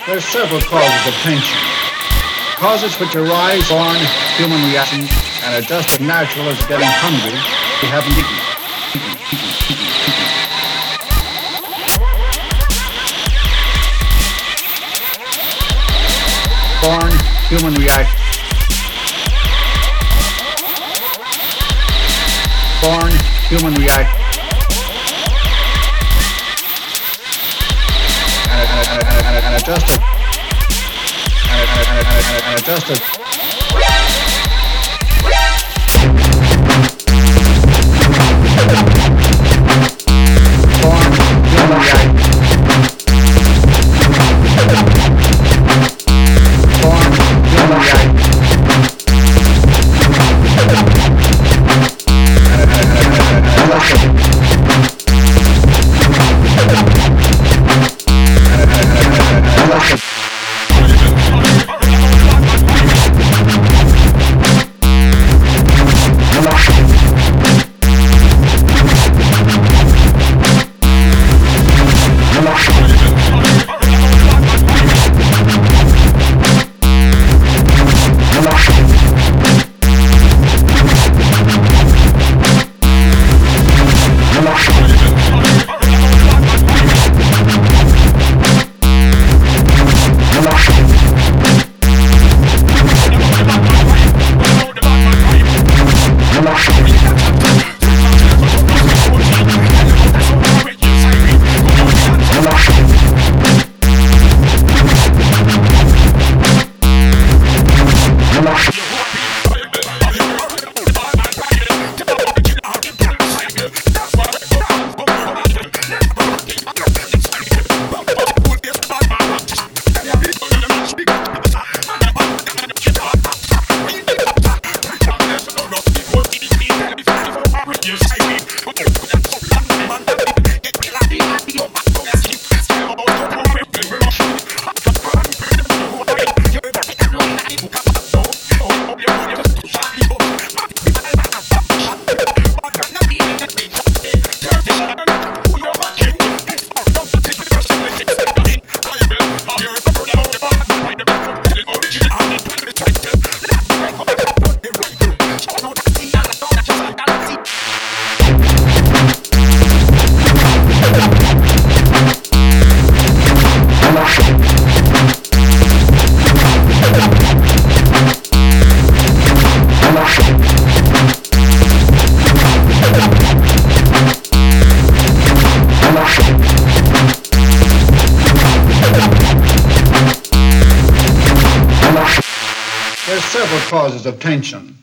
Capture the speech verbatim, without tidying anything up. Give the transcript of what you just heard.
There are several causes of tension. Causes which arise on human reactions and are just as natural as getting hungry if you haven't eaten. Born human reaction. Born human reaction. And, and, and, and, and, and adjusted. And, and, and, and, and adjusted. Born human reaction. Born human reaction. There are several causes of tension.